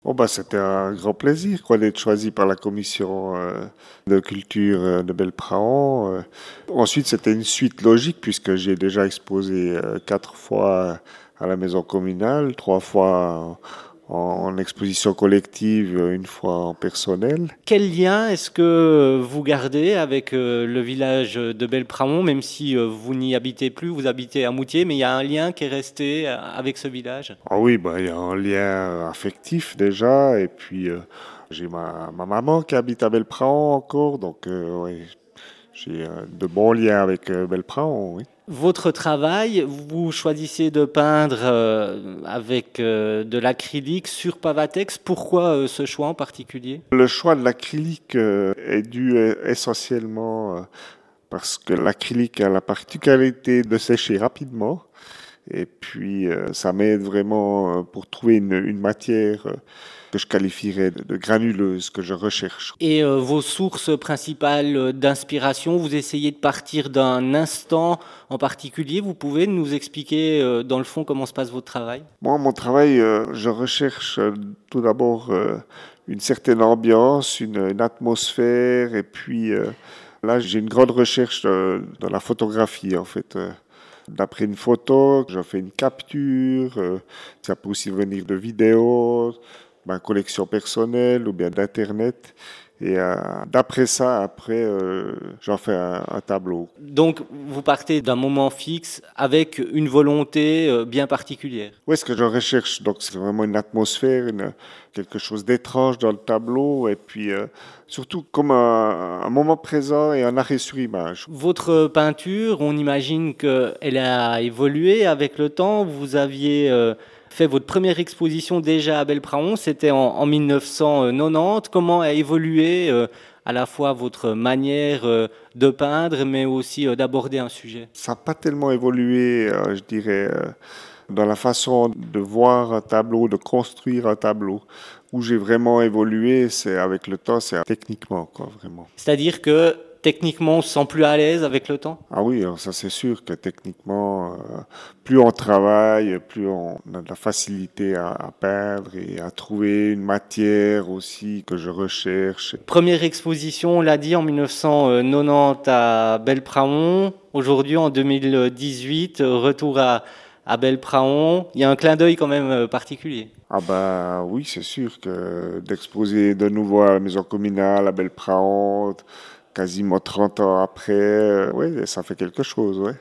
Oh bah c'était un grand plaisir quoi d'être choisi par la commission de culture de Belprat. Ensuite c'était une suite logique puisque j'ai déjà exposé 4 fois à la maison communale, 3 fois en exposition collective, une fois en personnel. Quel lien est-ce que vous gardez avec le village de Belpramont, même si vous n'y habitez plus, vous habitez à Moutier, mais il y a un lien qui est resté avec ce village? Ah oui, bah il y a un lien affectif déjà et puis j'ai ma maman qui habite à Belprat encore donc ouais, j'ai de bons liens avec Belprat, oui. Votre travail, vous choisissez de peindre avec de l'acrylique sur Pavatex. Pourquoi ce choix en particulier? Le choix de l'acrylique est dû essentiellement parce que l'acrylique a la particularité de sécher rapidement et puis ça m'aide vraiment pour trouver une matière que je qualifierais de granuleuse que je recherche. Et vos sources principales d'inspiration, vous essayez de partir d'un instant en particulier. Vous pouvez nous expliquer dans le fond comment se passe votre travail? Moi, mon travail, je recherche tout d'abord une certaine ambiance, une atmosphère et puis là, j'ai une grande recherche dans la photographie en fait. D'après une photo, je fais une capture, ça peut aussi venir de vidéos, ma collection personnelle ou bien d'internet. Et d'après ça, après, j'en fais un tableau. Donc vous partez d'un moment fixe avec une volonté bien particulière. Où est-ce que je recherche? Donc c'est vraiment une atmosphère, quelque chose d'étrange dans le tableau et puis surtout comme un moment présent et un arrêt sur image. Votre peinture, on imagine qu'elle a évolué avec le temps. Vous aviez fait votre première exposition déjà à Belpramont, c'était en 1990. Comment a évolué à la fois votre manière de peindre, mais aussi d'aborder un sujet? Ça n'a pas tellement évolué, je dirais, dans la façon de voir un tableau, de construire un tableau. Où j'ai vraiment évolué, c'est avec le temps, c'est techniquement, quoi, vraiment. C'est-à-dire que techniquement, on se sent plus à l'aise avec le temps? Ah oui, alors ça c'est sûr que techniquement, plus on travaille, plus on a de la facilité à peindre et à trouver une matière aussi que je recherche. Première exposition, on l'a dit, en 1990 à Belpramont. Aujourd'hui, en 2018, retour à Belpramont. Il y a un clin d'œil quand même particulier. Ah bah oui, c'est sûr que d'exposer de nouveau à la maison communale, à Belprat, quasiment 30 ans après, ouais, ça fait quelque chose, ouais.